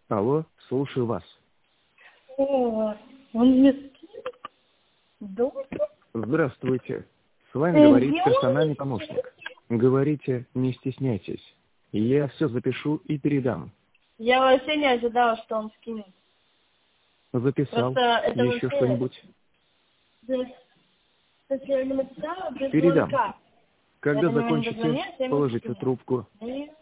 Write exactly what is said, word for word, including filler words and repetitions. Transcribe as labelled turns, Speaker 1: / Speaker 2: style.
Speaker 1: Алло, слушаю вас.
Speaker 2: О, он мне... Добрый.
Speaker 1: Здравствуйте. С вами
Speaker 2: Э,
Speaker 1: говорит
Speaker 2: я-
Speaker 1: персональный помощник. Говорите, не стесняйтесь. Я все запишу и передам.
Speaker 2: Я вообще не ожидала, что он скинет.
Speaker 1: Записал.
Speaker 2: Просто это
Speaker 1: Еще
Speaker 2: вообще...
Speaker 1: что-нибудь?
Speaker 2: Если я не написала, без
Speaker 1: Передам.
Speaker 2: звонка.
Speaker 1: Когда
Speaker 2: Я до него не
Speaker 1: закончите,
Speaker 2: дозвонилась, я ему
Speaker 1: положите
Speaker 2: скину.
Speaker 1: трубку.
Speaker 2: И